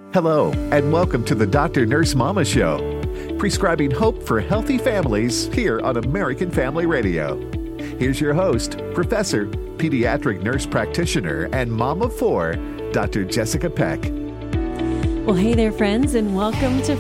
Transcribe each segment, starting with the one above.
Hello, and welcome to the Dr. Nurse Mama Show, prescribing hope for healthy families here on American Family Radio. Here's your host, Professor, Pediatric Nurse Practitioner, and Mom of Four, Dr. Jessica Peck. Well, hey there, friends, and welcome to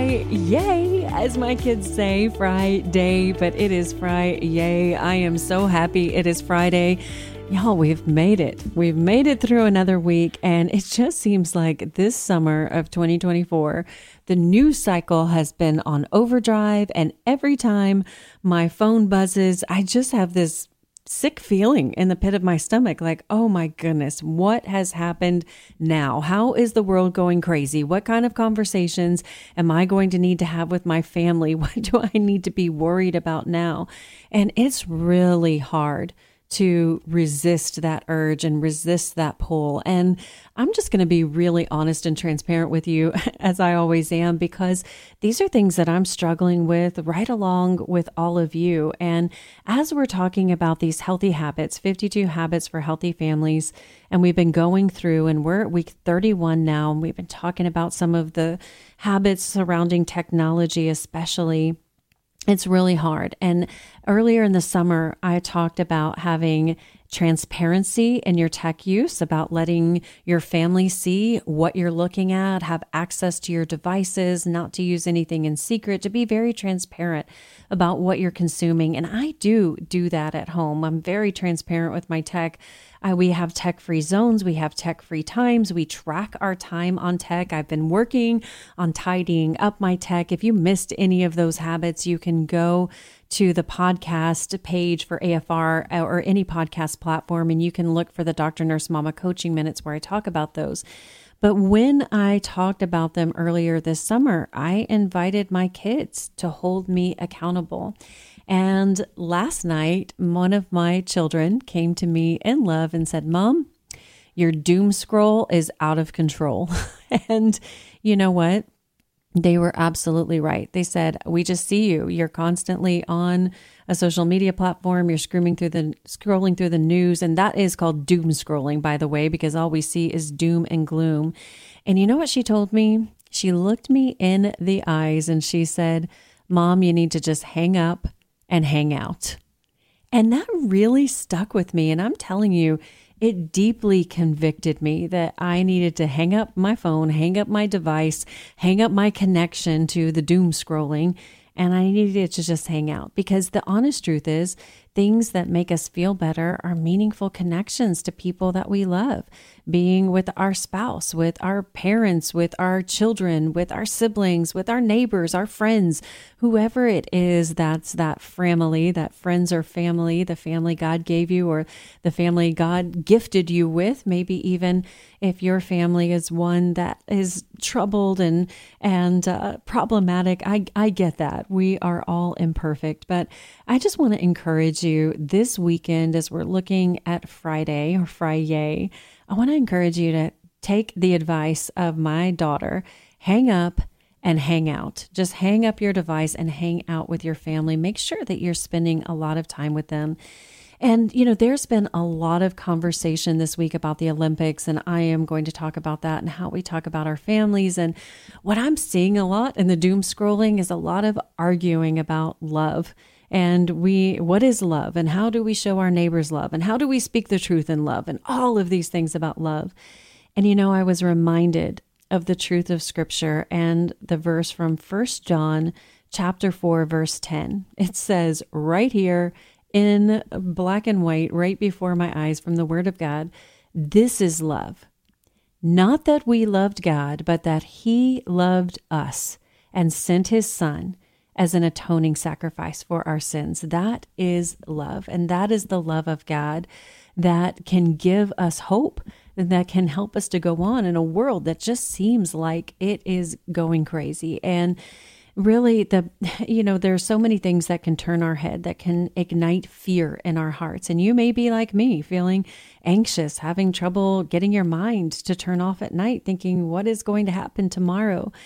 Fri-Yay, as my kids say, Friday, but it is Fri-Yay. I am so happy it is Friday. Y'all, we've made it. We've made it through another week, and it just seems like this summer of 2024, the news cycle has been on overdrive, and every time my phone buzzes, I just have this sick feeling in the pit of my stomach, like, oh my goodness, what has happened now? How is the world going crazy? What kind of conversations am I going to need to have with my family? What do I need to be worried about now? And it's really hard to resist that urge and resist that pull. And I'm just going to be really honest and transparent with you, as I always am, because these are things that I'm struggling with right along with all of you. And as we're talking about these healthy habits, 52 habits for healthy families, and we've been going through, and we're at week 31 now, and we've been talking about some of the habits surrounding technology, especially. It's really hard. And earlier in the summer, I talked about having transparency in your tech use, about letting your family see what you're looking at, have access to your devices, not to use anything in secret, to be very transparent about what you're consuming. And I do that at home. I'm very transparent with my tech. We have tech-free zones. We have tech-free times. We track our time on tech. I've been working on tidying up my tech. If you missed any of those habits, you can go to the podcast page for AFR or any podcast platform, and you can look for the Dr. Nurse Mama Coaching Minutes where I talk about those. But when I talked about them earlier this summer, I invited my kids to hold me accountable. And last night, one of my children came to me in love and said, "Mom, your doom scroll is out of control." And you know what? They were absolutely right. They said, "We just see you. You're constantly on a social media platform. You're scrolling through the news." And that is called doom scrolling, by the way, because all we see is doom and gloom. And you know what she told me? She looked me in the eyes and she said, "Mom, you need to just hang up and hang out." And that really stuck with me. And I'm telling you, it deeply convicted me that I needed to hang up my phone, hang up my device, hang up my connection to the doom scrolling, and I needed to just hang out. Because the honest truth is, things that make us feel better are meaningful connections to people that we love. Being with our spouse, with our parents, with our children, with our siblings, with our neighbors, our friends, whoever it is, that's that family, that friends or family, the family God gave you or the family God gifted you with. Maybe even if your family is one that is troubled and problematic, I get that. We are all imperfect, but I just want to encourage you this weekend as we're looking at Friday or Fri-Yay. I want to encourage you to take the advice of my daughter, hang up and hang out. Just hang up your device and hang out with your family. Make sure that you're spending a lot of time with them. And, you know, there's been a lot of conversation this week about the Olympics, and I am going to talk about that and how we talk about our families. And what I'm seeing a lot in the doom scrolling is a lot of arguing about love. And what is love, and how do we show our neighbors love, and how do we speak the truth in love, and all of these things about love. And you know, I was reminded of the truth of Scripture and the verse from 1 John chapter 4, verse 10. It says right here in black and white, right before my eyes from the Word of God, "This is love, not that we loved God, but that He loved us and sent His Son as an atoning sacrifice for our sins." That is love. And that is the love of God that can give us hope, and that can help us to go on in a world that just seems like it is going crazy. And really, there's so many things that can turn our head, that can ignite fear in our hearts. And you may be like me, feeling anxious, having trouble getting your mind to turn off at night, thinking, what is going to happen tomorrow?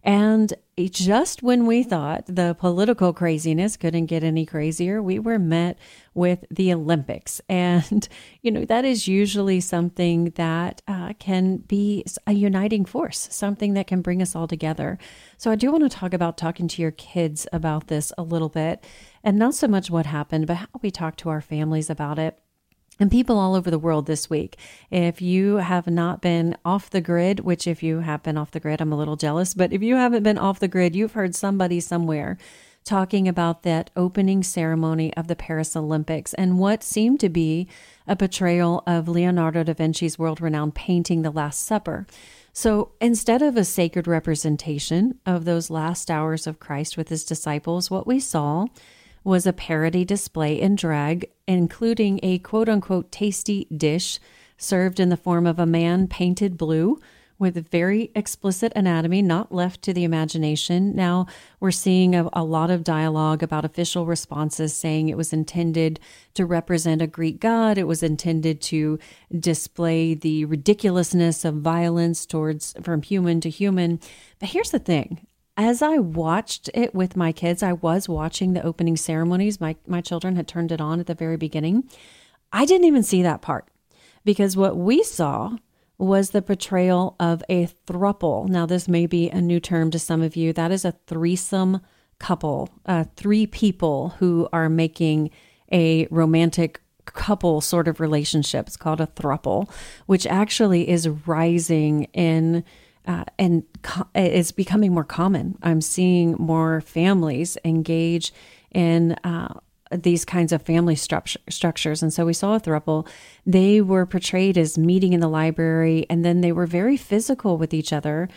And just when we thought the political craziness couldn't get any crazier, we were met with the Olympics. And, that is usually something that can be a uniting force, something that can bring us all together. So I do want to talk about talking to your kids about this a little bit, and not so much what happened, but how we talk to our families about it. And people all over the world this week, if you have not been off the grid, which if you have been off the grid, I'm a little jealous, but if you haven't been off the grid, you've heard somebody somewhere talking about that opening ceremony of the Paris Olympics and what seemed to be a portrayal of Leonardo da Vinci's world-renowned painting, The Last Supper. So instead of a sacred representation of those last hours of Christ with his disciples, what we saw was a parody display in drag, including a quote-unquote tasty dish served in the form of a man painted blue with very explicit anatomy, not left to the imagination. Now we're seeing a lot of dialogue about official responses saying it was intended to represent a Greek god. It was intended to display the ridiculousness of violence from human to human. But here's the thing. As I watched it with my kids, I was watching the opening ceremonies. My children had turned it on at the very beginning. I didn't even see that part because what we saw was the portrayal of a throuple. Now, this may be a new term to some of you. That is a threesome couple, 3 people who are making a romantic couple sort of relationship. It's called a throuple, which actually is rising in and it's becoming more common. I'm seeing more families engage in these kinds of family structures. And so we saw a throuple. They were portrayed as meeting in the library, and then they were very physical with each other,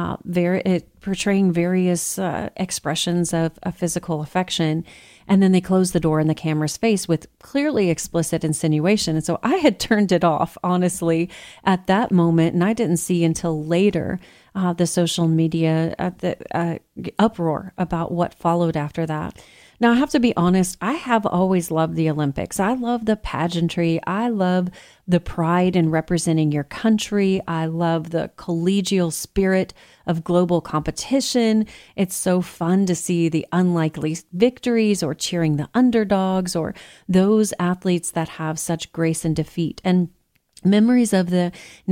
portraying various expressions of physical affection. And then they closed the door in the camera's face with clearly explicit insinuation. And so I had turned it off, honestly, at that moment. And I didn't see until later the social media the uproar about what followed after that. Now, I have to be honest, I have always loved the Olympics. I love the pageantry. I love the pride in representing your country. I love the collegial spirit of global competition. It's so fun to see the unlikely victories or cheering the underdogs or those athletes that have such grace in defeat. And memories of the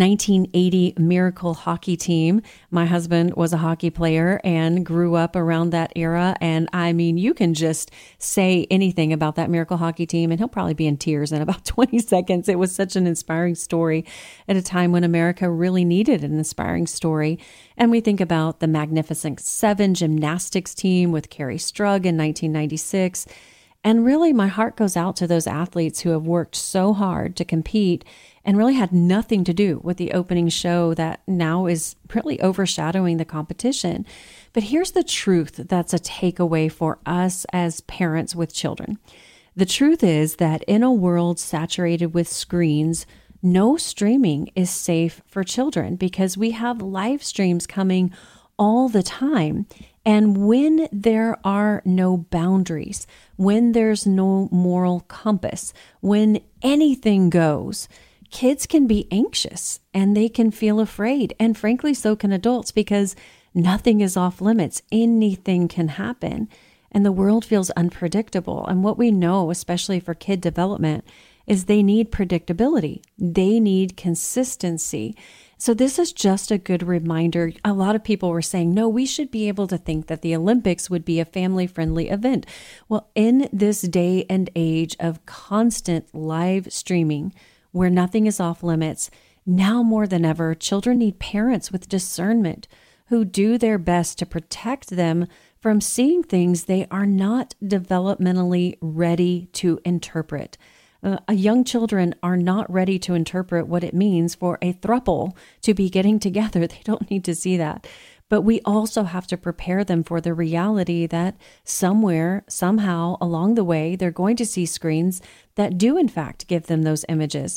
1980 Miracle hockey team. My husband was a hockey player and grew up around that era. And I mean, you can just say anything about that Miracle hockey team and he'll probably be in tears in about 20 seconds. It was such an inspiring story at a time when America really needed an inspiring story. And we think about the Magnificent Seven gymnastics team with Carrie Strug in 1996. And really, my heart goes out to those athletes who have worked so hard to compete and really had nothing to do with the opening show that now is really overshadowing the competition. But here's the truth that's a takeaway for us as parents with children. The truth is that in a world saturated with screens, no streaming is safe for children because we have live streams coming all the time. And when there are no boundaries, when there's no moral compass, when anything goes, kids can be anxious and they can feel afraid. And frankly, so can adults because nothing is off limits. Anything can happen. And the world feels unpredictable. And what we know, especially for kid development, is they need predictability. They need consistency. So this is just a good reminder. A lot of people were saying, no, we should be able to think that the Olympics would be a family-friendly event. Well, in this day and age of constant live streaming, where nothing is off limits, now more than ever, children need parents with discernment who do their best to protect them from seeing things they are not developmentally ready to interpret. Young children are not ready to interpret what it means for a throuple to be getting together. They don't need to see that. But we also have to prepare them for the reality that somewhere, somehow along the way, they're going to see screens that do, in fact, give them those images.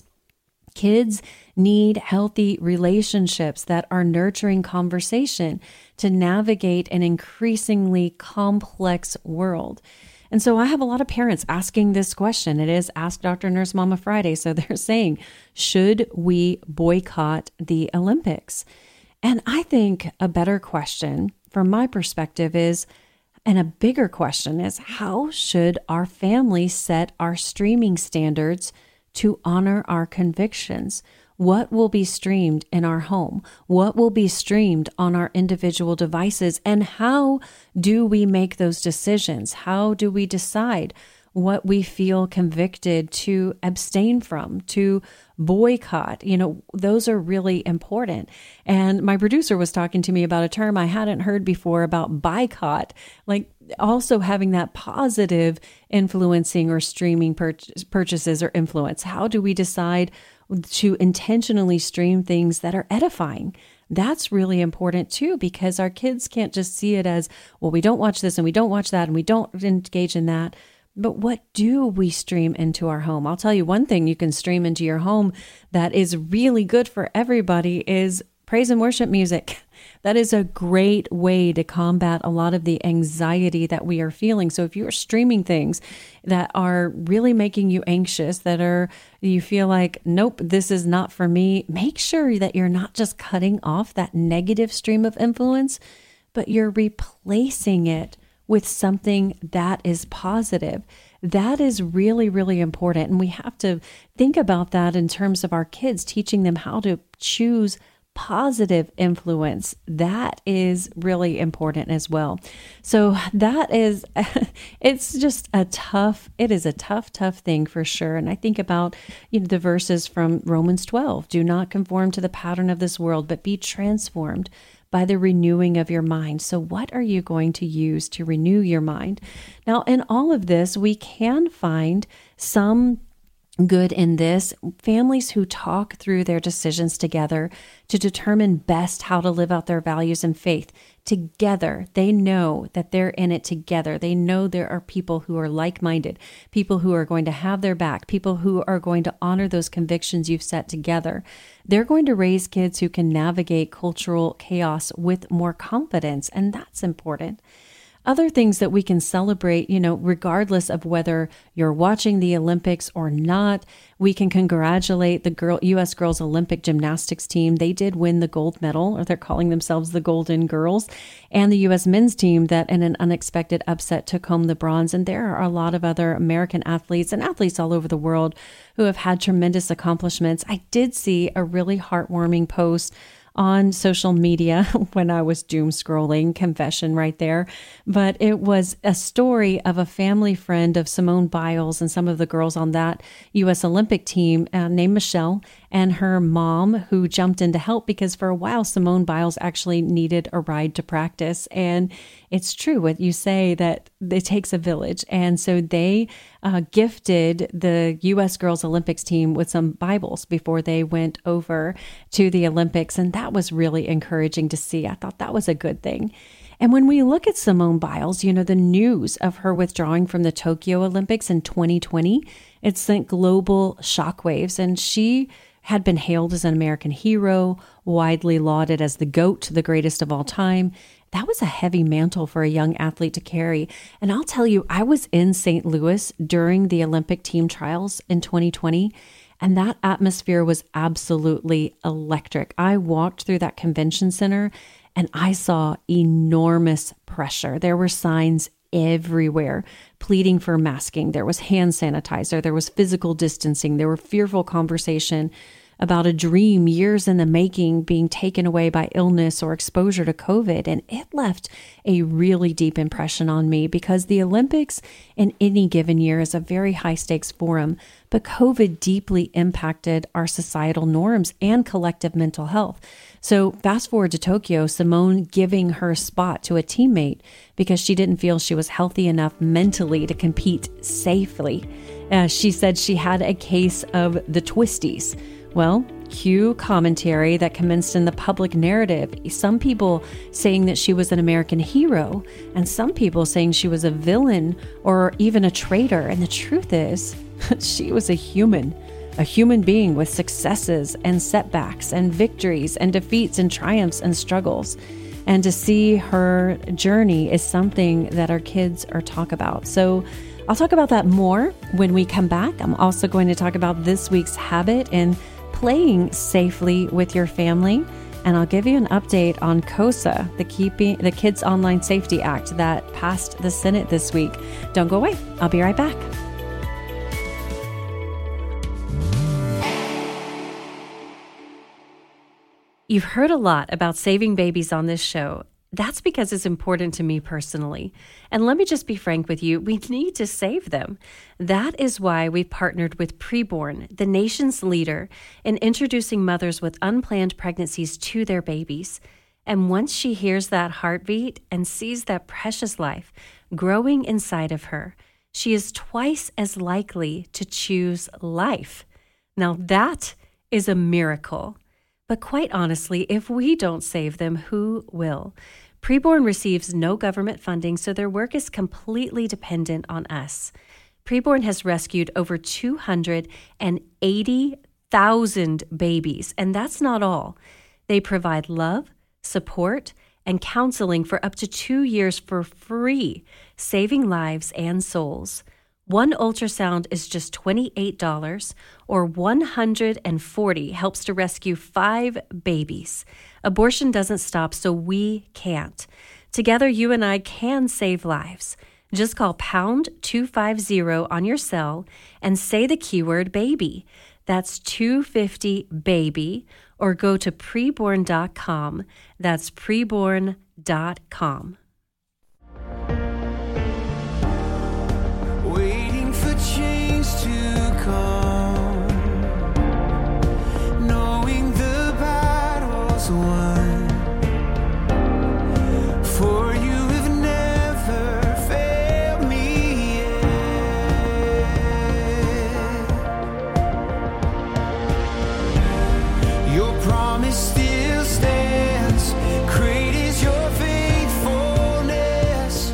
Kids need healthy relationships that are nurturing conversation to navigate an increasingly complex world. And so I have a lot of parents asking this question. It is Ask Dr. Nurse Mama Friday. So they're saying, should we boycott the Olympics? And I think a better question from my perspective is, and a bigger question is, how should our family set our streaming standards to honor our convictions? What will be streamed in our home? What will be streamed on our individual devices? And how do we make those decisions? How do we decide what we feel convicted to abstain from, to boycott? Those are really important. And my producer was talking to me about a term I hadn't heard before about boycott, like also having that positive influencing or streaming purchases or influence. How do we decide to intentionally stream things that are edifying? That's really important too, because our kids can't just see it as, well, we don't watch this and we don't watch that and we don't engage in that. But what do we stream into our home? I'll tell you one thing you can stream into your home that is really good for everybody is praise and worship music. That is a great way to combat a lot of the anxiety that we are feeling. So if you're streaming things that are really making you anxious, you feel like, nope, this is not for me, make sure that you're not just cutting off that negative stream of influence, but you're replacing it with something that is positive. That is really, really important. And we have to think about that in terms of our kids, teaching them how to choose positive influence. That is really important as well. So that is, it's just it is a tough thing for sure. And I think about, the verses from Romans 12, do not conform to the pattern of this world, but be transformed by the renewing of your mind. So what are you going to use to renew your mind? Now, in all of this, we can find some good in this. Families who talk through their decisions together to determine best how to live out their values and faith together. They know that they're in it together. They know there are people who are like-minded, people who are going to have their back, people who are going to honor those convictions you've set together. They're going to raise kids who can navigate cultural chaos with more confidence, and that's important. Other things that we can celebrate, regardless of whether you're watching the Olympics or not, we can congratulate the U.S. girls Olympic gymnastics team. They did win the gold medal, or they're calling themselves the Golden Girls, and the U.S. men's team that in an unexpected upset took home the bronze. And there are a lot of other American athletes and athletes all over the world who have had tremendous accomplishments. I did see a really heartwarming post on social media when I was doom scrolling, confession right there. But it was a story of a family friend of Simone Biles and some of the girls on that U.S. Olympic team named Michelle, and her mom, who jumped in to help because for a while Simone Biles actually needed a ride to practice. And it's true what you say, that it takes a village. And so they gifted the U.S. Girls Olympics team with some Bibles before they went over to the Olympics. And that was really encouraging to see. I thought that was a good thing. And when we look at Simone Biles, the news of her withdrawing from the Tokyo Olympics in 2020, it sent global shockwaves. And she had been hailed as an American hero, widely lauded as the GOAT, the greatest of all time. That was a heavy mantle for a young athlete to carry. And I'll tell you, I was in St. Louis during the Olympic team trials in 2020, and that atmosphere was absolutely electric. I walked through that convention center and I saw enormous pressure. There were signs everywhere pleading for masking. There was hand sanitizer. There was physical distancing. There were fearful conversation about a dream years in the making being taken away by illness or exposure to COVID. And it left a really deep impression on me because the Olympics in any given year is a very high stakes forum, but COVID deeply impacted our societal norms and collective mental health. So fast forward to Tokyo, Simone giving her spot to a teammate because she didn't feel she was healthy enough mentally to compete safely. She said she had a case of the twisties. Well, cue commentary that commenced in the public narrative. Some people saying that she was an American hero, and some people saying she was a villain or even a traitor. And the truth is, she was a human being with successes and setbacks and victories and defeats and triumphs and struggles. And to see her journey is something that our kids are talk about. So I'll talk about that more when we come back. I'm also going to talk about this week's habit and playing safely with your family. And I'll give you an update on KOSA, the Kids Online Safety Act that passed the Senate this week. Don't go away. I'll be right back. You've heard a lot about saving babies on this show. That's because it's important to me personally. And let me just be frank with you, we need to save them. That is why we've partnered with Preborn, the nation's leader in introducing mothers with unplanned pregnancies to their babies. And once she hears that heartbeat and sees that precious life growing inside of her, she is twice as likely to choose life. Now that is a miracle. But quite honestly, if we don't save them, who will? Preborn receives no government funding, so their work is completely dependent on us. Preborn has rescued over 280,000 babies, and that's not all. They provide love, support, and counseling for up to 2 years for free, saving lives and souls. One ultrasound is just $28, or $140 helps to rescue 5 babies. Abortion doesn't stop, so we can't. Together, you and I can save lives. Just call pound 250 on your cell and say the keyword baby. That's 250 baby, or go to preborn.com. That's preborn.com. Change to come, knowing the battle's won, for you have never failed me yet. Your promise still stands, great is your faithfulness,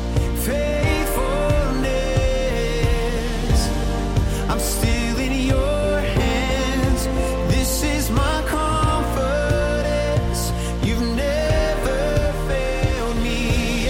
I'm still in your hands. This is my confidence. You've never failed me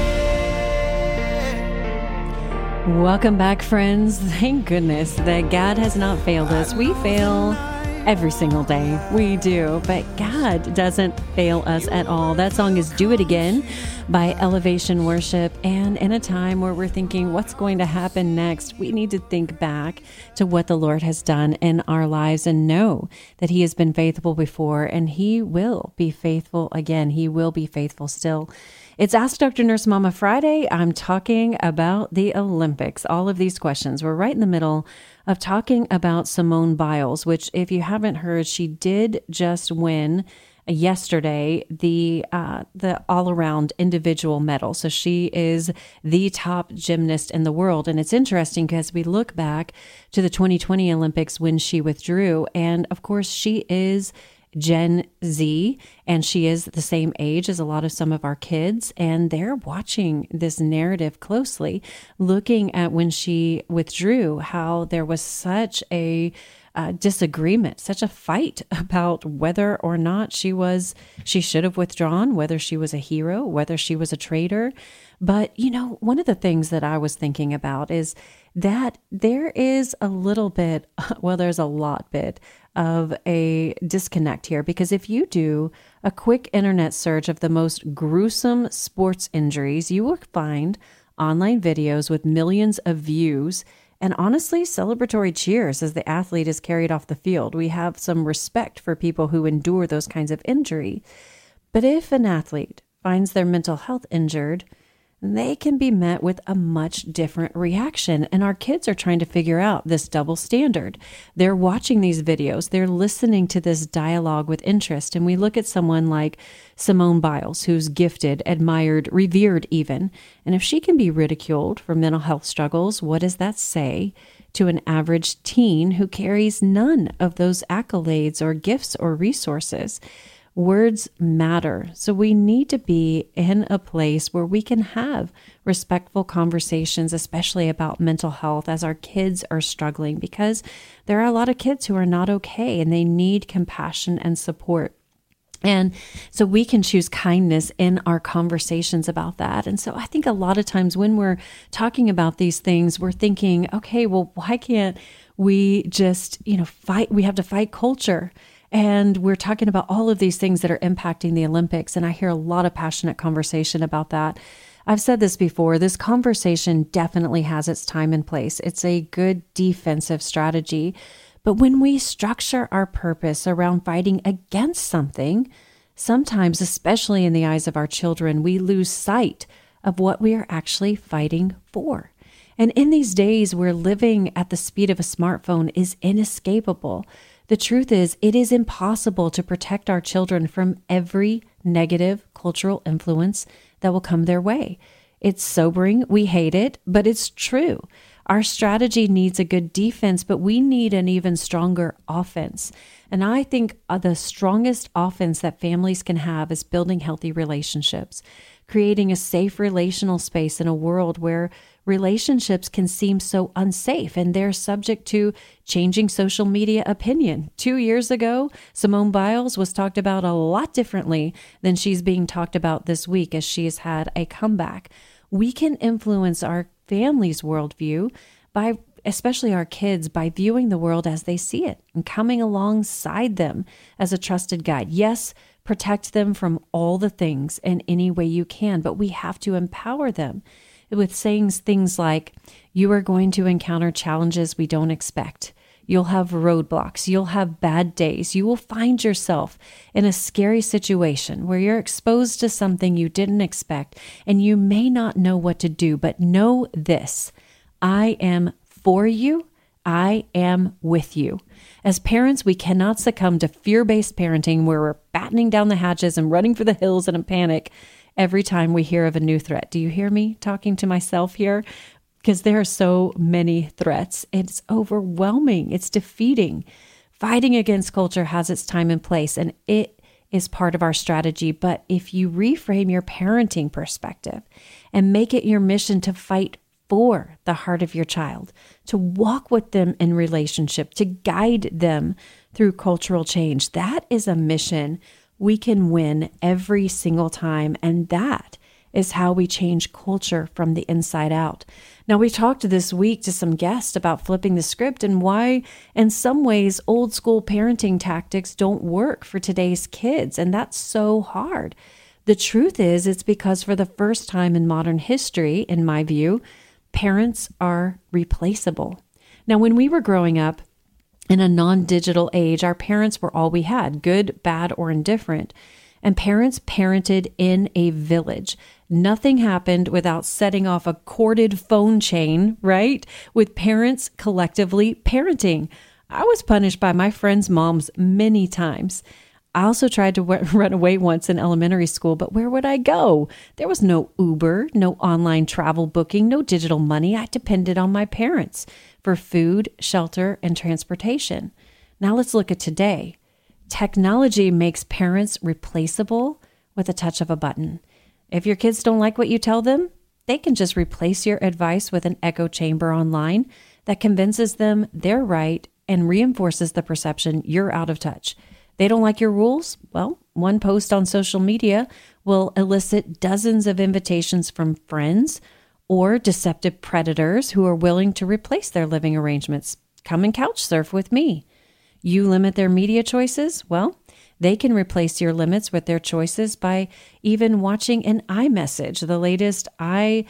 yet. Welcome back, friends. Thank goodness that God has not failed us. We fail every single day. We do, but God doesn't fail us at all. That song is Do It Again by Elevation Worship. And in a time where we're thinking, what's going to happen next? We need to think back to what the Lord has done in our lives and know that He has been faithful before and He will be faithful again. He will be faithful still. It's Ask Dr. Nurse Mama Friday. I'm talking about the Olympics. All of these questions. We're right in the middle of talking about Simone Biles, which if you haven't heard, she did just win yesterday the all-around individual medal. So she is the top gymnast in the world. And it's interesting because we look back to the 2020 Olympics when she withdrew. And of course, she is Gen Z, and she is the same age as a lot of some of our kids, and they're watching this narrative closely, looking at when she withdrew, how there was such a disagreement, such a fight about whether or not she should have withdrawn, whether she was a hero, whether she was a traitor. But, you know, one of the things that I was thinking about is that there is a little bit, well, there's a lot bit of a disconnect here, because if you do a quick internet search of the most gruesome sports injuries, you will find online videos with millions of views and honestly celebratory cheers as the athlete is carried off the field. We have some respect for people who endure those kinds of injury. But if an athlete finds their mental health injured, they can be met with a much different reaction. And our kids are trying to figure out this double standard. They're watching these videos. They're listening to this dialogue with interest. And we look at someone like Simone Biles, who's gifted, admired, revered even. And if she can be ridiculed for mental health struggles, what does that say to an average teen who carries none of those accolades or gifts or resources? Words matter. So we need to be in a place where we can have respectful conversations, especially about mental health as our kids are struggling, because there are a lot of kids who are not okay and they need compassion and support. And so we can choose kindness in our conversations about that. And so I think a lot of times when we're talking about these things, we're thinking, okay, well, why can't we just, fight? We have to fight culture. And we're talking about all of these things that are impacting the Olympics. And I hear a lot of passionate conversation about that. I've said this before, this conversation definitely has its time and place. It's a good defensive strategy. But when we structure our purpose around fighting against something, sometimes, especially in the eyes of our children, we lose sight of what we are actually fighting for. And in these days where living at the speed of a smartphone is inescapable, the truth is it is impossible to protect our children from every negative cultural influence that will come their way. It's sobering, we hate it, but it's true. Our strategy needs a good defense, but we need an even stronger offense. And I think the strongest offense that families can have is building healthy relationships, creating a safe relational space in a world where relationships can seem so unsafe and they're subject to changing social media opinion. 2 years ago, Simone Biles was talked about a lot differently than she's being talked about this week as she has had a comeback. We can influence our family's worldview by, especially our kids, by viewing the world as they see it and coming alongside them as a trusted guide. Yes, protect them from all the things in any way you can, but we have to empower them with saying things like, you are going to encounter challenges we don't expect. You'll have roadblocks. You'll have bad days. You will find yourself in a scary situation where you're exposed to something you didn't expect and you may not know what to do, but know this: I am for you. I am with you. As parents, we cannot succumb to fear-based parenting where we're battening down the hatches and running for the hills in a panic every time we hear of a new threat. Do you hear me talking to myself here? Because there are so many threats. It's overwhelming. It's defeating. Fighting against culture has its time and place, and it is part of our strategy. But if you reframe your parenting perspective and make it your mission to fight for the heart of your child, to walk with them in relationship, to guide them through cultural change, that is a mission we can win every single time. And that is how we change culture from the inside out. Now, we talked this week to some guests about flipping the script and why, in some ways, old school parenting tactics don't work for today's kids. And that's so hard. The truth is, it's because for the first time in modern history, in my view, parents are replaceable. Now, when we were growing up, in a non-digital age, our parents were all we had, good, bad, or indifferent. And parents parented in a village. Nothing happened without setting off a corded phone chain, right? With parents collectively parenting. I was punished by my friends' moms many times. I also tried to run away once in elementary school, but where would I go? There was no Uber, no online travel booking, no digital money. I depended on my parents for food, shelter, and transportation. Now let's look at today. Technology makes parents replaceable with a touch of a button. If your kids don't like what you tell them, they can just replace your advice with an echo chamber online that convinces them they're right and reinforces the perception you're out of touch. They don't like your rules? Well, one post on social media will elicit dozens of invitations from friends or deceptive predators who are willing to replace their living arrangements. Come and couch surf with me. You limit their media choices? Well, they can replace your limits with their choices by even watching an iMessage, the latest the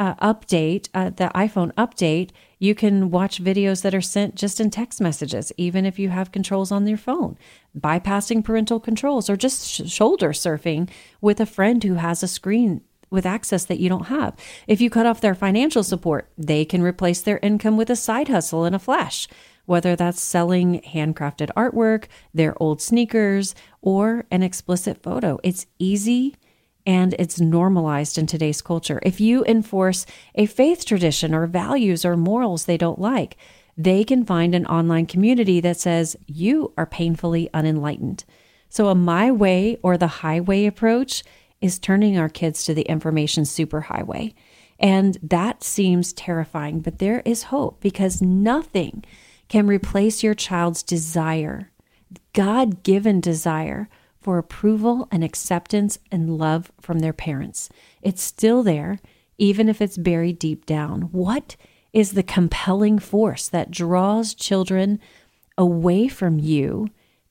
iPhone update. You can watch videos that are sent just in text messages, even if you have controls on your phone, bypassing parental controls, or just shoulder surfing with a friend who has a screen with access that you don't have. If you cut off their financial support, they can replace their income with a side hustle in a flash, whether that's selling handcrafted artwork, their old sneakers, or an explicit photo. It's easy and it's normalized in today's culture. If you enforce a faith tradition or values or morals they don't like, they can find an online community that says you are painfully unenlightened. So a my way or the highway approach is turning our kids to the information superhighway. And that seems terrifying, but there is hope because nothing can replace your child's desire, God-given desire for approval and acceptance and love from their parents. It's still there, even if it's buried deep down. What is the compelling force that draws children away from you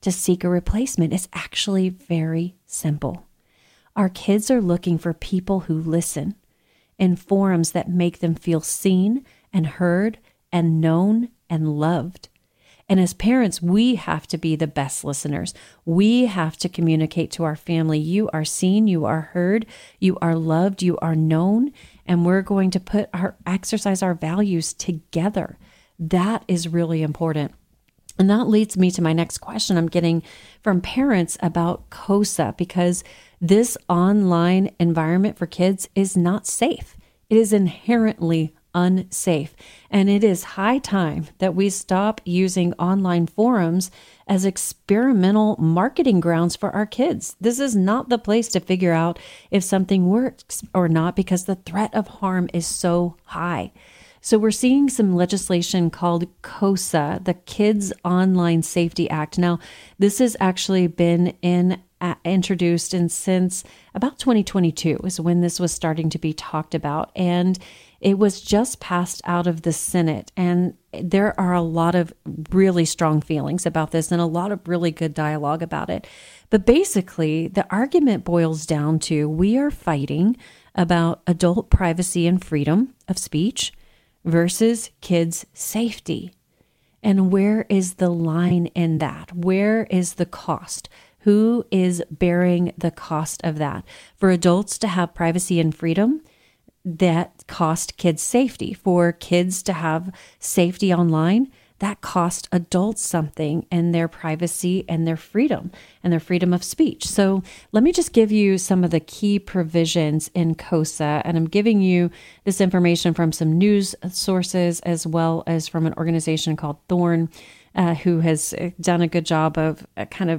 to seek a replacement is actually very simple. Our kids are looking for people who listen in forums that make them feel seen and heard and known and loved. And as parents, we have to be the best listeners. We have to communicate to our family, you are seen, you are heard, you are loved, you are known, and we're going to exercise our values together. That is really important. And that leads me to my next question I'm getting from parents about COSA, because this online environment for kids is not safe. It is inherently unsafe. And it is high time that we stop using online forums as experimental marketing grounds for our kids. This is not the place to figure out if something works or not, because the threat of harm is so high. So we're seeing some legislation called COSA, the Kids Online Safety Act. Now, this has actually been introduced and since about 2022 is when this was starting to be talked about. And it was just passed out of the Senate. And there are a lot of really strong feelings about this and a lot of really good dialogue about it. But basically, the argument boils down to we are fighting about adult privacy and freedom of speech versus kids' safety. And where is the line in that? Where is the cost? Who is bearing the cost of that? For adults to have privacy and freedom, that cost kids safety. For kids to have safety online, that cost adults something and their privacy and their freedom of speech. So let me just give you some of the key provisions in COSA. And I'm giving you this information from some news sources as well as from an organization called Thorn, who has done a good job of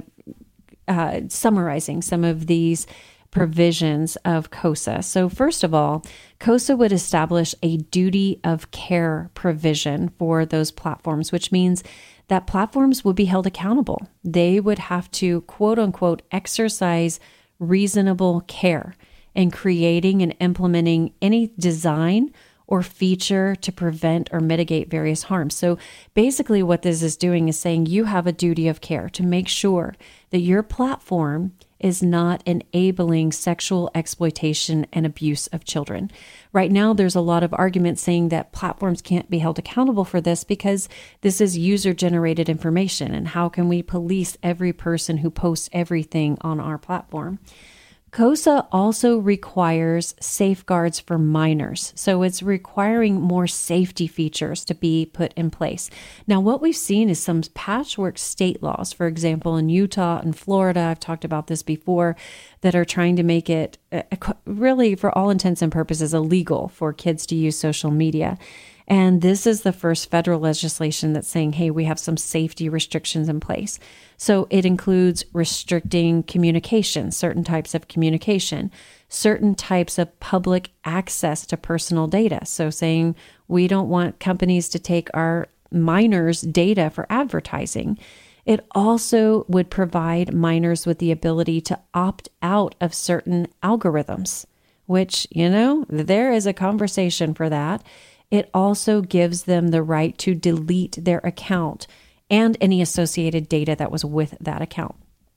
summarizing some of these provisions of COSA. So first of all, COSA would establish a duty of care provision for those platforms, which means that platforms would be held accountable. They would have to, quote unquote, exercise reasonable care in creating and implementing any design or feature to prevent or mitigate various harms. So basically what this is doing is saying you have a duty of care to make sure that your platform is not enabling sexual exploitation and abuse of children. Right now, there's a lot of arguments saying that platforms can't be held accountable for this because this is user-generated information, and how can we police every person who posts everything on our platform? COSA also requires safeguards for minors. So it's requiring more safety features to be put in place. Now, what we've seen is some patchwork state laws, for example, in Utah and Florida, I've talked about this before, that are trying to make it really, for all intents and purposes, illegal for kids to use social media. And this is the first federal legislation that's saying, hey, we have some safety restrictions in place. So it includes restricting communication, certain types of communication, certain types of public access to personal data. So saying we don't want companies to take our minors' data for advertising. It also would provide minors with the ability to opt out of certain algorithms, which, there is a conversation for that. It also gives them the right to delete their account and any associated data that was with that account.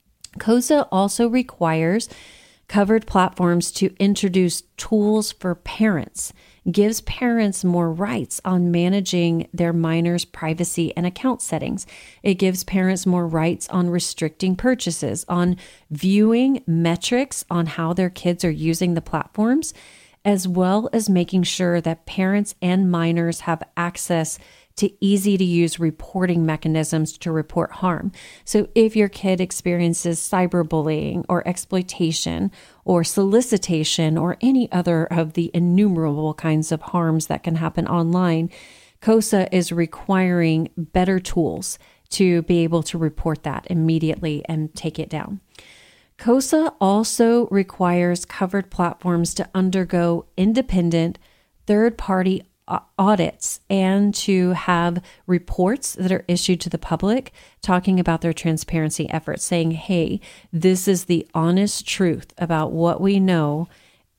COSA also requires covered platforms to introduce tools for parents, gives parents more rights on managing their minors' privacy and account settings. It gives parents more rights on restricting purchases, on viewing metrics on how their kids are using the platforms, as well as making sure that parents and minors have access to easy-to-use reporting mechanisms to report harm. So if your kid experiences cyberbullying or exploitation or solicitation or any other of the innumerable kinds of harms that can happen online, COSA is requiring better tools to be able to report that immediately and take it down. COSA also requires covered platforms to undergo independent third-party audits and to have reports that are issued to the public talking about their transparency efforts, saying, hey, this is the honest truth about what we know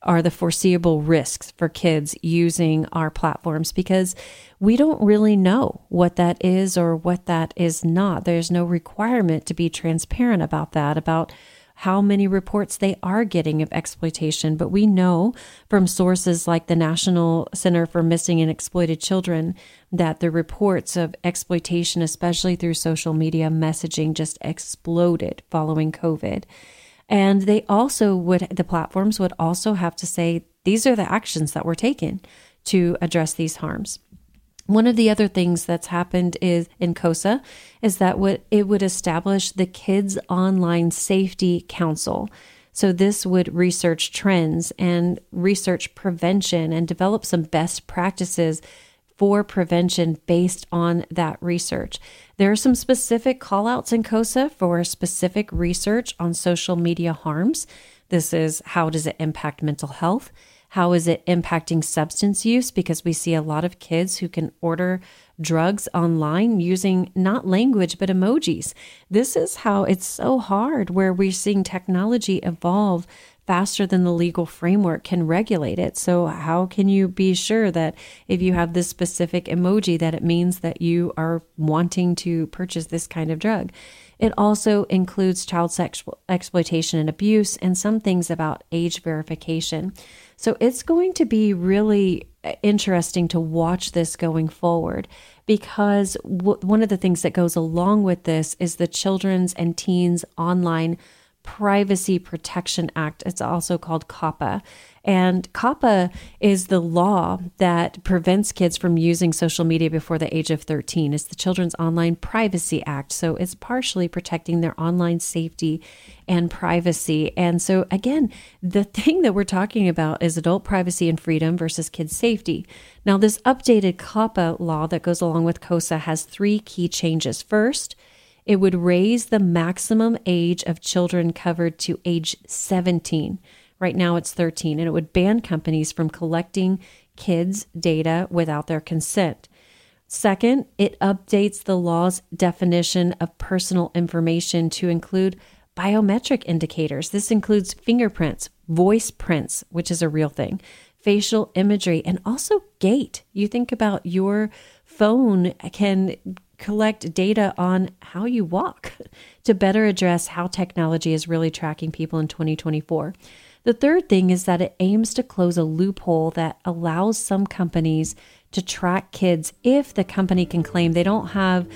are the foreseeable risks for kids using our platforms, because we don't really know what that is or what that is not. There's no requirement to be transparent about that, about how many reports they are getting of exploitation. But we know from sources like the National Center for Missing and Exploited Children that the reports of exploitation, especially through social media messaging, just exploded following COVID. And the platforms would also have to say, these are the actions that were taken to address these harms. One of the other things that's happened is in KOSA is that it would establish the Kids Online Safety Council. So this would research trends and research prevention and develop some best practices for prevention based on that research. There are some specific callouts in KOSA for specific research on social media harms. This is, how does it impact mental health? How is it impacting substance use? Because we see a lot of kids who can order drugs online using not language, but emojis. This is how it's so hard, where we're seeing technology evolve faster than the legal framework can regulate it. So how can you be sure that if you have this specific emoji that it means that you are wanting to purchase this kind of drug? It also includes child sexual exploitation and abuse and some things about age verification. So it's going to be really interesting to watch this going forward, because one of the things that goes along with this is the Children's and Teens Online Privacy Protection Act. It's also called COPPA. And COPPA is the law that prevents kids from using social media before the age of 13. It's the Children's Online Privacy Act. So it's partially protecting their online safety and privacy. And so again, the thing that we're talking about is adult privacy and freedom versus kids' safety. Now, this updated COPPA law that goes along with KOSA has 3 key changes. First, it would raise the maximum age of children covered to age 17. Right now it's 13, and it would ban companies from collecting kids' data without their consent. Second, it updates the law's definition of personal information to include biometric indicators. This includes fingerprints, voice prints, which is a real thing, facial imagery, and also gait. You think about your phone can collect data on how you walk to better address how technology is really tracking people in 2024. The third thing is that it aims to close a loophole that allows some companies to track kids if the company can claim they don't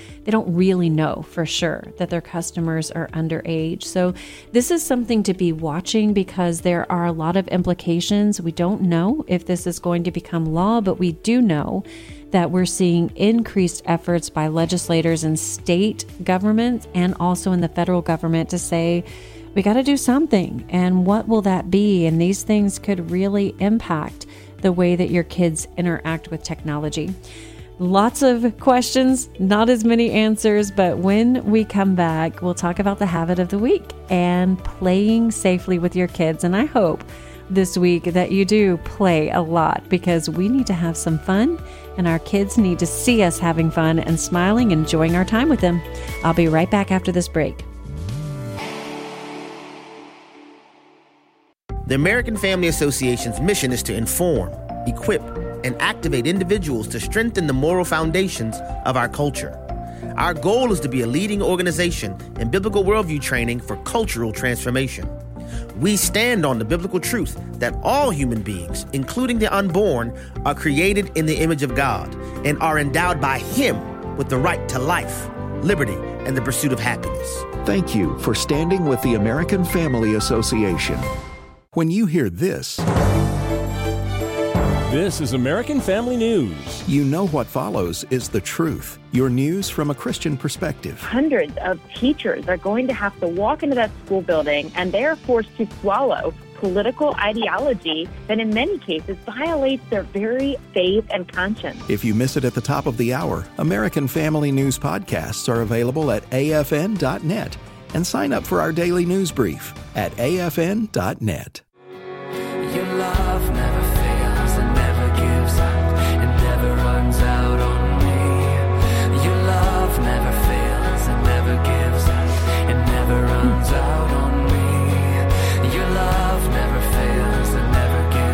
really know for sure that their customers are underage. So this is something to be watching, because there are a lot of implications. We don't know if this is going to become law, but we do know that we're seeing increased efforts by legislators in state governments and also in the federal government to say, we got to do something. And what will that be? And these things could really impact the way that your kids interact with technology. Lots of questions, not as many answers, but when we come back, we'll talk about the habit of the week and playing safely with your kids. And I hope this week that you do play a lot, because we need to have some fun and our kids need to see us having fun and smiling, enjoying our time with them. I'll be right back after this break. The American Family Association's mission is to inform, equip, and activate individuals to strengthen the moral foundations of our culture. Our goal is to be a leading organization in biblical worldview training for cultural transformation. We stand on the biblical truth that all human beings, including the unborn, are created in the image of God and are endowed by Him with the right to life, liberty, and the pursuit of happiness. Thank you for standing with the American Family Association. When you hear this is American Family News. You know what follows is the truth. Your news from a Christian perspective. Hundreds of teachers are going to have to walk into that school building, and they are forced to swallow political ideology that in many cases violates their very faith and conscience. If you miss it at the top of the hour, American Family News podcasts are available at afn.net. And sign up for our daily news brief at afn.net. Your love never fails and never gives up and never runs out on me. Your love never fails and never gives up and never runs out on me. Your love never fails and never gives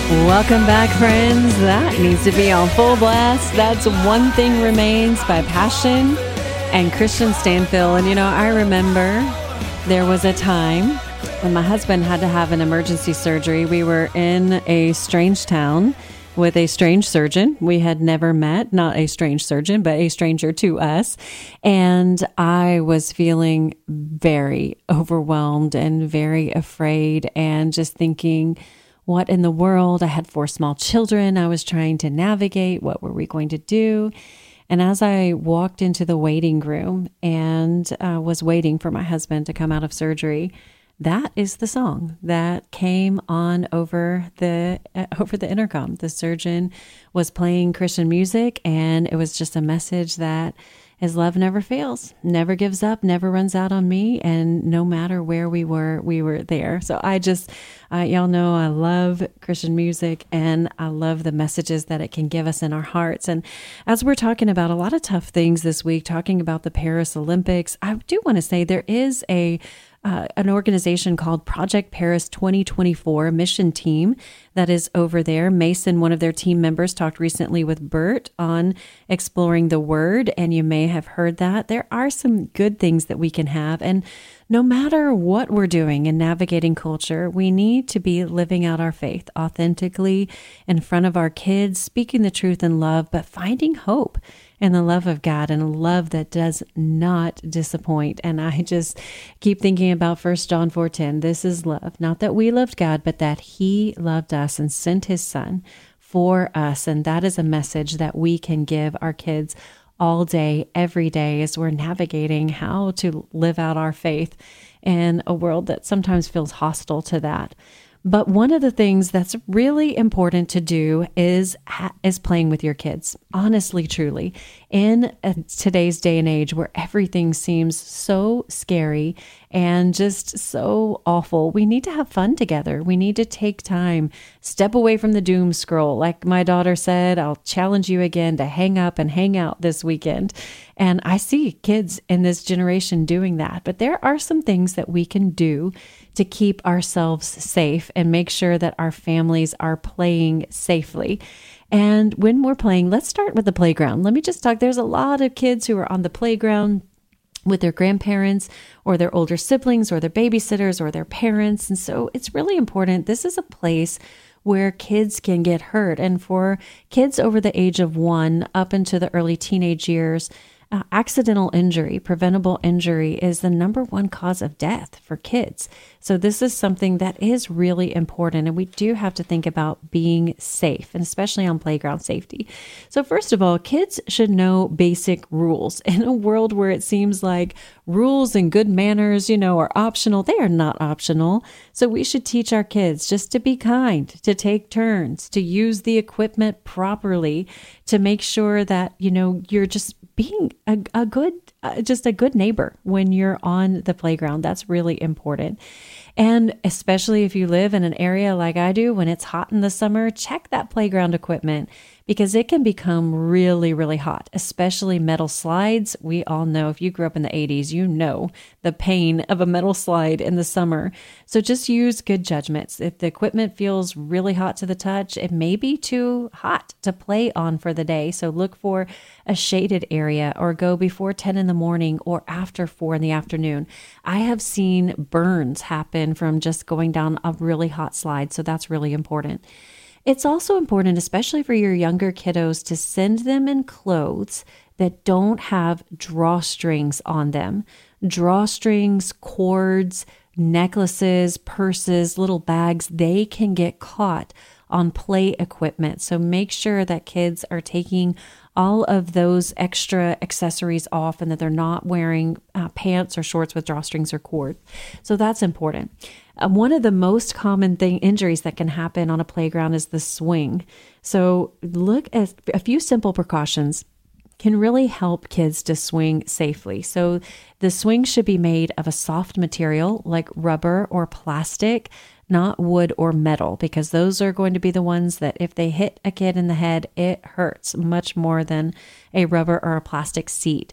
Welcome back, friends. That needs to be on full blast. That's One Thing Remains by Passion and Christian Stanfill. And, I remember there was a time when my husband had to have an emergency surgery. We were in a strange town with a strange surgeon we had never met, not a strange surgeon, but a stranger to us. And I was feeling very overwhelmed and very afraid and just thinking, what in the world? I had 4 small children. I was trying to navigate. What were we going to do? And as I walked into the waiting room and was waiting for my husband to come out of surgery, that is the song that came on over the intercom. The surgeon was playing Christian music, and it was just a message that his love never fails, never gives up, never runs out on me. And no matter where we were there. So y'all know I love Christian music, and I love the messages that it can give us in our hearts. And as we're talking about a lot of tough things this week, talking about the Paris Olympics, I do want to say there is an organization called Project Paris 2024 mission team that is over there. Mason, one of their team members, talked recently with Bert on exploring the word, and you may have heard that. There are some good things that we can have, and no matter what we're doing in navigating culture, we need to be living out our faith authentically in front of our kids, speaking the truth in love, but finding hope in the love of God, and a love that does not disappoint. And I just keep thinking about 1 John 4:10. This is love, not that we loved God, but that He loved us and sent His Son for us. And that is a message that we can give our kids all day, every day, as we're navigating how to live out our faith in a world that sometimes feels hostile to that. But one of the things that's really important to do is playing with your kids. Honestly, truly, in today's day and age where everything seems so scary and just so awful, we need to have fun together. We need to take time, step away from the doom scroll. Like my daughter said, I'll challenge you again to hang up and hang out this weekend. And I see kids in this generation doing that. But there are some things that we can do to keep ourselves safe and make sure that our families are playing safely. And when we're playing, let's start with the playground. Let me just talk. There's a lot of kids who are on the playground with their grandparents or their older siblings or their babysitters or their parents. And so it's really important. This is a place where kids can get hurt. And for kids over the age of 1 up into the early teenage years, accidental injury, preventable injury is the number 1 cause of death for kids. So this is something that is really important. And we do have to think about being safe, and especially on playground safety. So first of all, kids should know basic rules. In a world where it seems like rules and good manners, are optional, they are not optional. So we should teach our kids just to be kind, to take turns, to use the equipment properly, to make sure that, you're just being a good neighbor when you're on the playground. That's really important. And especially if you live in an area like I do, when it's hot in the summer, check that playground equipment because it can become really, really hot, especially metal slides. We all know, if you grew up in the 80s, you know the pain of a metal slide in the summer. So just use good judgments. If the equipment feels really hot to the touch, it may be too hot to play on for the day. So look for a shaded area or go before 10 in the morning or after 4 in the afternoon. I have seen burns happen from just going down a really hot slide. So that's really important. It's also important, especially for your younger kiddos, to send them in clothes that don't have drawstrings on them. Drawstrings, cords, necklaces, purses, little bags, they can get caught on play equipment. So make sure that kids are taking all of those extra accessories off and that they're not wearing pants or shorts with drawstrings or cord. So that's important. One of the most common injuries that can happen on a playground is the swing. So look at a few simple precautions can really help kids to swing safely. So the swing should be made of a soft material like rubber or plastic, not wood or metal, because those are going to be the ones that if they hit a kid in the head, it hurts much more than a rubber or a plastic seat.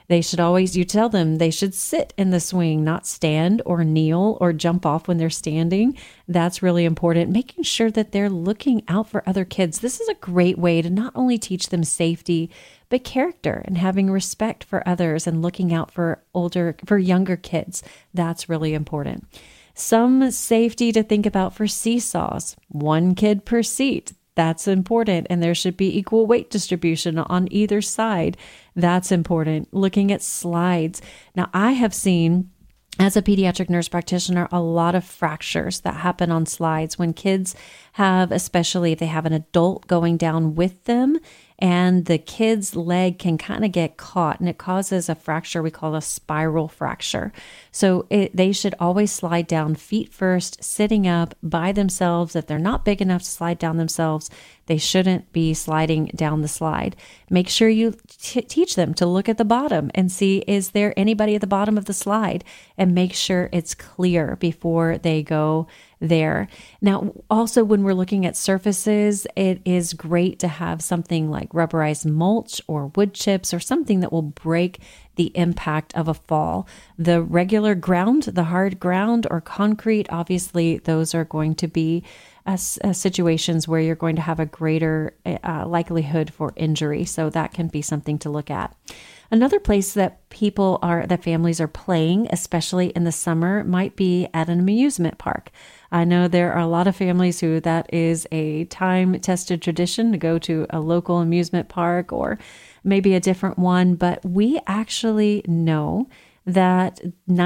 You tell them they should sit in the swing, not stand or kneel or jump off when they're standing. That's really important. Making sure that they're looking out for other kids. This is a great way to not only teach them safety, but character and having respect for others and looking out for younger kids. That's really important. Some safety to think about for seesaws. 1 kid per seat. That's important. And there should be equal weight distribution on either side. That's important. Looking at slides. Now, I have seen, as a pediatric nurse practitioner, a lot of fractures that happen on slides when kids have, especially if they have an adult going down with them, and the kid's leg can kind of get caught and it causes a fracture we call a spiral fracture. So they should always slide down feet first, sitting up by themselves. If they're not big enough to slide down themselves, they shouldn't be sliding down the slide. Make sure you teach them to look at the bottom and see, is there anybody at the bottom of the slide, and make sure it's clear before they go there. Now, also when we're looking at surfaces, it is great to have something like rubberized mulch or wood chips or something that will break the impact of a fall. The regular ground, the hard ground or concrete, obviously those are going to be situations where you're going to have a greater likelihood for injury. So that can be something to look at. Another place that families are playing, especially in the summer, might be at an amusement park. I know there are a lot of families who that is a time-tested tradition to go to a local amusement park or maybe a different one, but we actually know that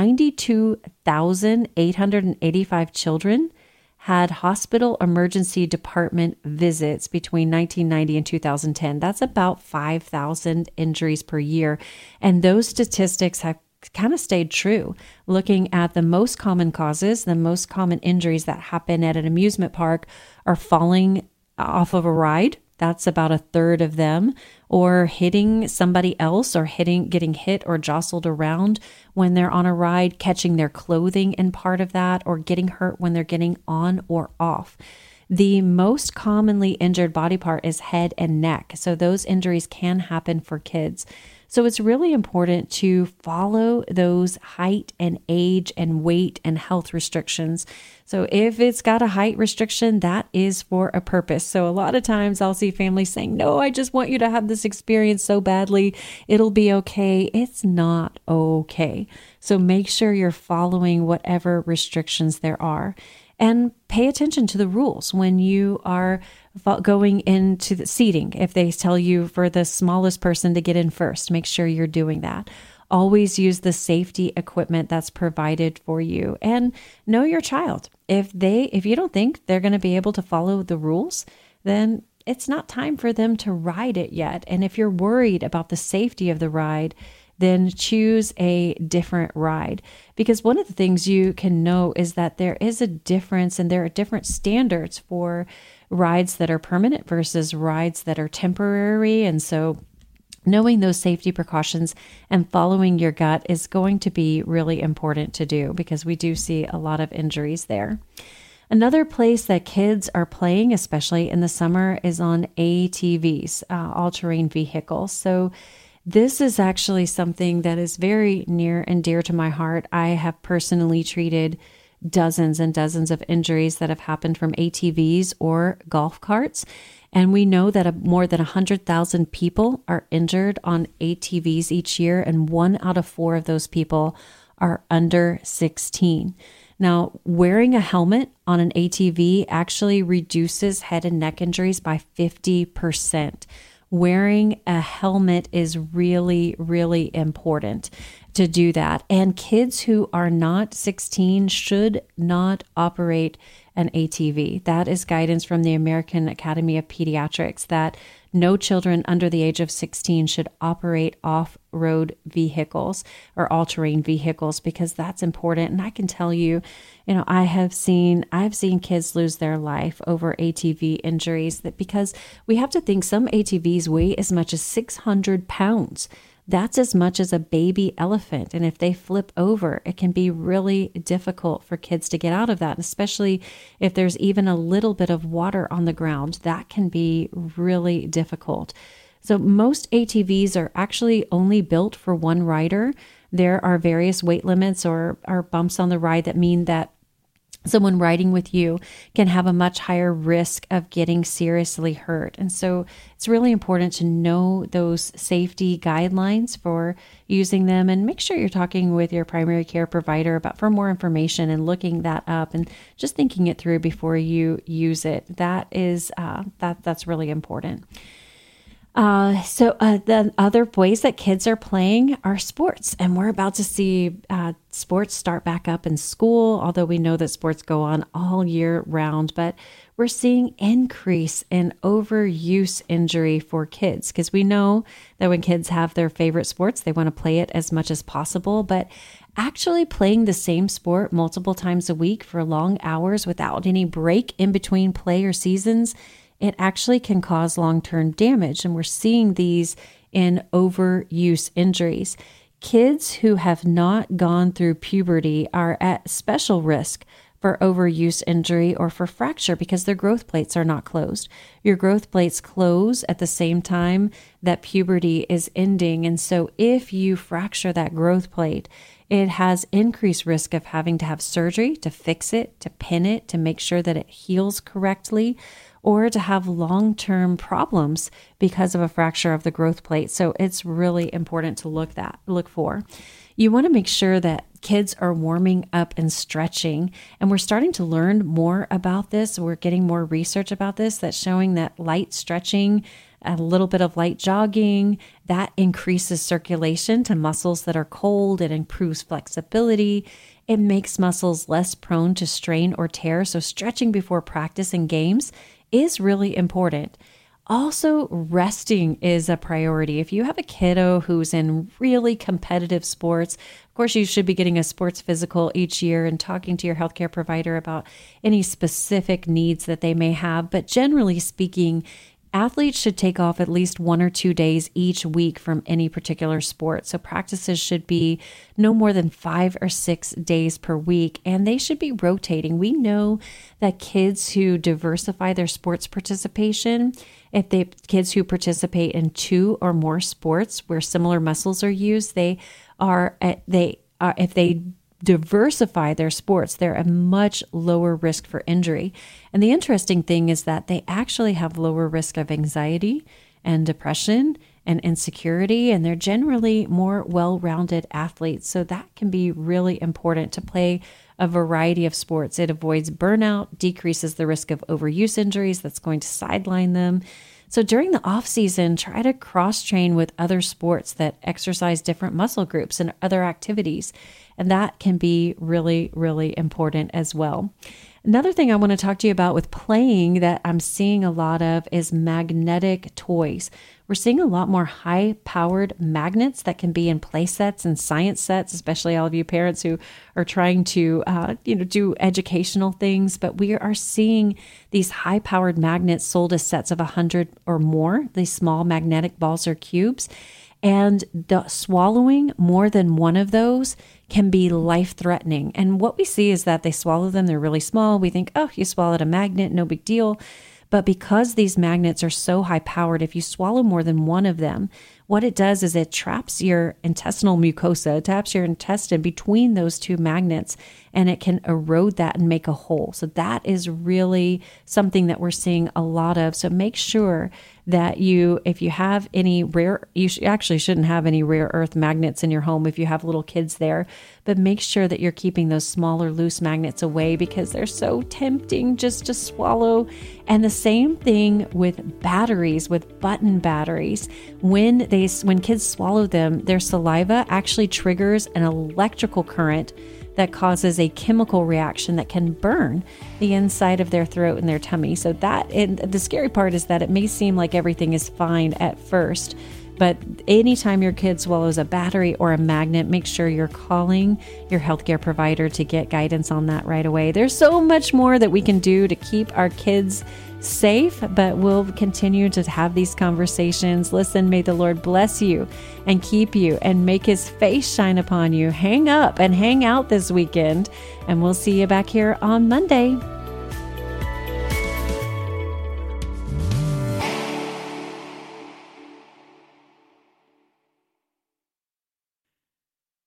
92,885 children had hospital emergency department visits between 1990 and 2010. That's about 5,000 injuries per year. And those statistics have kind of stayed true. Looking at the most common causes, the most common injuries that happen at an amusement park are falling off of a ride. That's about a third of them, or hitting somebody else or getting hit or jostled around when they're on a ride, catching their clothing in part of that, or getting hurt when they're getting on or off. The most commonly injured body part is head and neck. So those injuries can happen for kids. So it's really important to follow those height and age and weight and health restrictions. So if it's got a height restriction, that is for a purpose. So a lot of times I'll see families saying, no, I just want you to have this experience so badly. It'll be okay. It's not okay. So make sure you're following whatever restrictions there are. And pay attention to the rules when you are going into the seating. If they tell you for the smallest person to get in first, make sure you're doing that. Always use the safety equipment that's provided for you, and know your child. If you don't think they're going to be able to follow the rules, then it's not time for them to ride it yet. And if you're worried about the safety of the ride, then choose a different ride. Because one of the things you can know is that there is a difference, and there are different standards for rides that are permanent versus rides that are temporary. And so knowing those safety precautions and following your gut is going to be really important to do, because we do see a lot of injuries there. Another place that kids are playing, especially in the summer, is on ATVs, all-terrain vehicles. So this is actually something that is very near and dear to my heart. I have personally treated dozens and dozens of injuries that have happened from ATVs or golf carts. And we know that more than 100,000 people are injured on ATVs each year, and 1 out of 4 of those people are under 16. Now, wearing a helmet on an ATV actually reduces head and neck injuries by 50%. Wearing a helmet is really, really important to do that. And kids who are not 16 should not operate an ATV. That is guidance from the American Academy of Pediatrics that no children under the age of 16 should operate off-road vehicles or all-terrain vehicles, because that's important. And I can tell you, I've seen kids lose their life over ATV injuries, because we have to think some ATVs weigh as much as 600 pounds. That's as much as a baby elephant. And if they flip over, it can be really difficult for kids to get out of that, especially if there's even a little bit of water on the ground. That can be really difficult. So most ATVs are actually only built for one rider. There are various weight limits or bumps on the ride that mean that someone riding with you can have a much higher risk of getting seriously hurt. And so it's really important to know those safety guidelines for using them, and make sure you're talking with your primary care provider for more information and looking that up and just thinking it through before you use it. That's really important. The other ways that kids are playing are sports, and we're about to see sports start back up in school, although we know that sports go on all year round, but we're seeing increase in overuse injury for kids, because we know that when kids have their favorite sports, they want to play it as much as possible, but actually playing the same sport multiple times a week for long hours without any break in between play or seasons, it actually can cause long-term damage. And we're seeing these in overuse injuries. Kids who have not gone through puberty are at special risk for overuse injury or for fracture because their growth plates are not closed. Your growth plates close at the same time that puberty is ending. And so if you fracture that growth plate, it has increased risk of having to have surgery to fix it, to pin it, to make sure that it heals correctly, or to have long-term problems because of a fracture of the growth plate. So it's really important to look for. You want to make sure that kids are warming up and stretching. And we're starting to learn more about this. We're getting more research about this that's showing that light stretching, a little bit of light jogging, that increases circulation to muscles that are cold. It improves flexibility. It makes muscles less prone to strain or tear. So stretching before practice and games is really important. Also, resting is a priority. If you have a kiddo who's in really competitive sports, of course, you should be getting a sports physical each year and talking to your healthcare provider about any specific needs that they may have. But generally speaking, athletes should take off at least 1 or 2 days each week from any particular sport. So practices should be no more than 5 or 6 days per week, and they should be rotating. We know that kids who diversify their sports participation, kids who participate in 2 or more sports where similar muscles are used, if they diversify their sports, they're at much lower risk for injury. And the interesting thing is that they actually have lower risk of anxiety and depression and insecurity, and they're generally more well-rounded athletes. So that can be really important to play a variety of sports. It avoids burnout, decreases the risk of overuse injuries that's going to sideline them. So during the off season, try to cross-train with other sports that exercise different muscle groups and other activities. And that can be really, really important as well. Another thing I want to talk to you about with playing that I'm seeing a lot of is magnetic toys. We're seeing a lot more high-powered magnets that can be in play sets and science sets, especially all of you parents who are trying to do educational things. But we are seeing these high-powered magnets sold as sets of 100 or more, these small magnetic balls or cubes. And swallowing more than one of those can be life-threatening. And what we see is that they swallow them. They're really small. We think, oh, you swallowed a magnet, no big deal. But because these magnets are so high-powered, if you swallow more than one of them, what it does is it traps your intestinal mucosa, it traps your intestine between those two magnets, and it can erode that and make a hole. So that is really something that we're seeing a lot of. So make sure that if you have any you actually shouldn't have any rare earth magnets in your home if you have little kids there, but make sure that you're keeping those smaller loose magnets away because they're so tempting just to swallow. And the same thing with batteries, with button batteries. When kids swallow them, their saliva actually triggers an electrical current that causes a chemical reaction that can burn the inside of their throat and their tummy. So the scary part is that it may seem like everything is fine at first, but anytime your kid swallows a battery or a magnet, make sure you're calling your healthcare provider to get guidance on that right away. There's so much more that we can do to keep our kids safe, but we'll continue to have these conversations. Listen, may the Lord bless you and keep you and make his face shine upon you. Hang up and hang out this weekend, and we'll see you back here on Monday.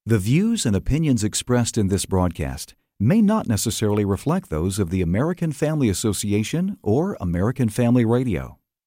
The views and opinions expressed in this broadcast may not necessarily reflect those of the American Family Association or American Family Radio.